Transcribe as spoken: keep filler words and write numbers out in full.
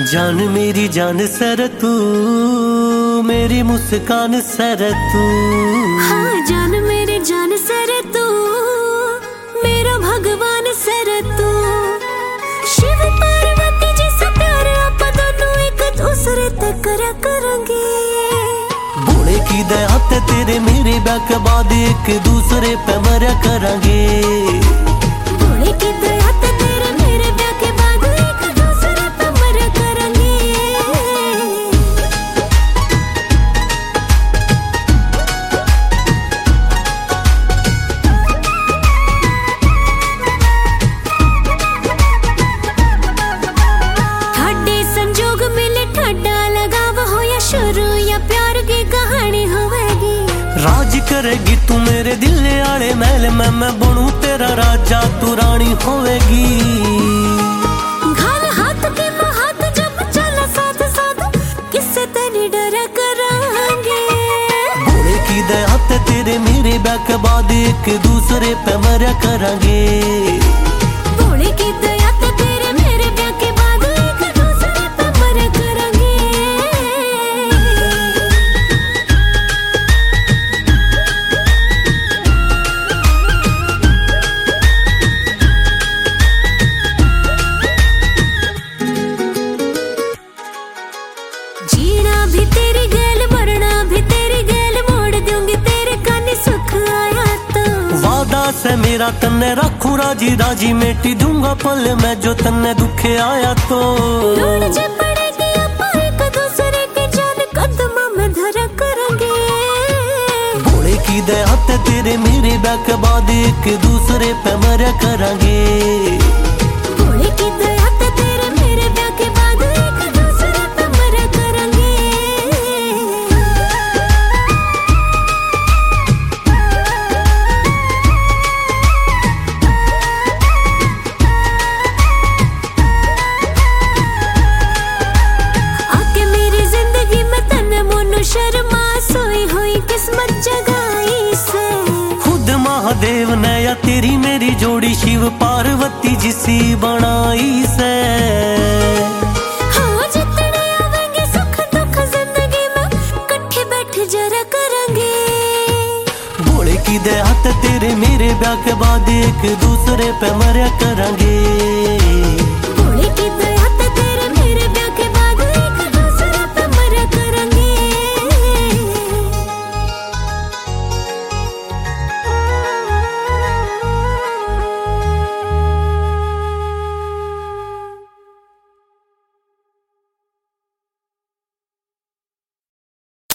जान मेरी जान सर तू, मेरी मुस्कान सर तू। हाँ जान मेरी जान सर तू, मेरा भगवान सर तू। शिव पार्वती जैसा प्यार आप दोनों एक दूसरे ते करा करेंगे। भोले की दया ते तेरे मेरे ब्याह के बाद एक दूसरे पे मरा करेंगे। भोले की दया ते तेरे मेरे ब्याह के बाद एक दूसरे पे मरा करेंगे। ठाडे संजोग मिले ठाडा लगाव हो या शुरू या प्यार की कहानी होवेगी। राज करेगी तू मेरे दिल आले महल में, मैं बनूं तेरा राजा तू रानी होवेगी। घाल हाथ के हाथ जब चला साथ साथ किससे तेरी डरा करांगे। भोले की दया ते तेरे मेरे ब्याह के बाद एक दूसरे पे मरा करेंगे। भोले की दया ते तेरे मेरे ब्याह के बाद एक दूसरे पे मरा करेंगे। जीना भी तेरी गैल मरना भी तेरी गैल, मोड़ दूंगी तेरे कानी सुख आया तो। वादा से मेरा तन्ने रखूं राजी राजी, मेटी दूंगा पल में जो तन्ने दुखे आया तो। ढूंढ जे पड़ेगी अपा एक दूसरे के जान कदमा में धरा करेंगे। भोले की दया ते तेरे मेरे ब्याह के बाद एक दूसरे पे मरा करेंगे। भोले की दया ते तेरे मेरे ब्याह के बाद एक दूसरे पे मरा करेंगे। आके मेरी जिंदगी में तन्ने मोनू शर्मा, सोई हुई किस्मत जगाई से। खुद महादेव ने या तेरी मेरी जोड़ी शिव पार्वती जिसी बनाई से। हाँ जितने आवेंगे सुख दुख जिंदगी में कट्ठे बैठ जरा करेंगे। भोले की दया ते तेरे मेरे ब्याह के बाद एक दूसरे पे मरा करेंगे। भोले की दया